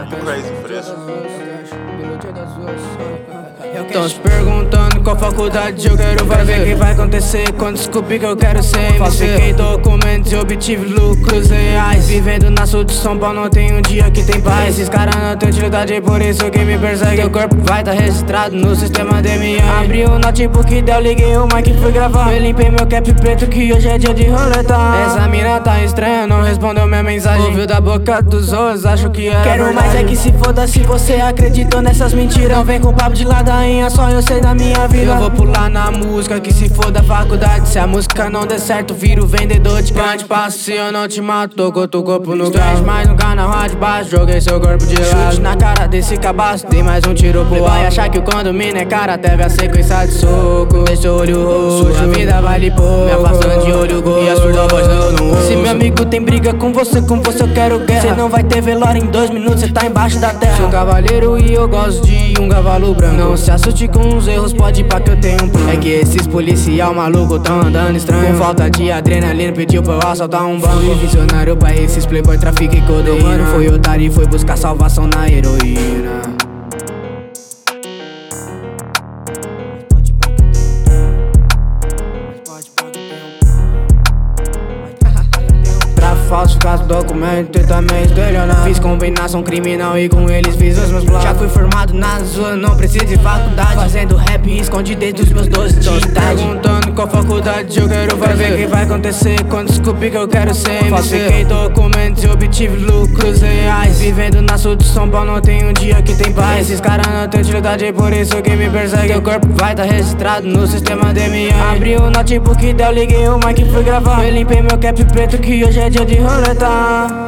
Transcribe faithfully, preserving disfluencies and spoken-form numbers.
crazy for this. Tão se perguntando qual faculdade eu quero fazer. O que vai acontecer quando descobri que eu quero ser. Falsifiquei documentos e obtive lucros reais. Vivendo na sul de São Paulo, não tem um dia que tem paz. Esses caras não têm utilidade, por isso que me persegue. O corpo vai tá registrado no sistema D M A. Abri o notebook, daí eu liguei o mic e fui gravar. Eu limpei meu cap preto que hoje é dia de roletar. Essa mina tá estranha, não respondeu minha mensagem. Ouviu da boca dos outros, acho que é quero verdade. Mais é que se foda se você acreditou nessas mentiras. Não vem com papo de ladainha, só eu sei da minha vida. Eu vou pular na música, que se for da faculdade. Se a música não der certo, viro vendedor de grande passo. Se eu não te mato, tocou teu corpo no gás. Mais um canal lá de baixo, joguei seu corpo de lado. Chute na cara desse cabaço, dei mais um tiro pro ar. Achar que o condomínio é cara, teve a sequência de soco. Deixa o olho roxo, sua vida vale pouco. Me afastando de olho gordo e a surda voz não no ouço. Se meu amigo tem briga com você, com você eu quero guerra. Cê não vai ter velório em dois minutos, cê tá embaixo da terra. Sou cavaleiro e eu gosto de um cavalo branco. Não se assuste com os erros, pode ir pra que eu tenho um plano. É que esses policial maluco tão andando estranho. Com falta de adrenalina, pediu pra eu assaltar um banco. Fui visionário pra esses playboy, trafique codeína. Mano, foi otário e foi buscar salvação na heroína. Falsificar documento e também estelionar. Fiz combinação criminal e com eles fiz os meus planos. Já fui formado na zona, não preciso de faculdade. Fazendo rap e esconde desde os meus doze de idade. Perguntando qual faculdade eu quero fazer. O que vai acontecer quando descobri que eu quero ser. Falsifiquei documentos e obtive lucros reais. Vivendo na sul de São Paulo, não tem um dia que tem paz. Esses caras não têm utilidade, por isso que me persegue. O corpo vai tá registrado no sistema D M A. Abri o notebook, daí eu liguei o mic e fui gravar. Eu limpei meu cap preto que hoje é dia de roletar.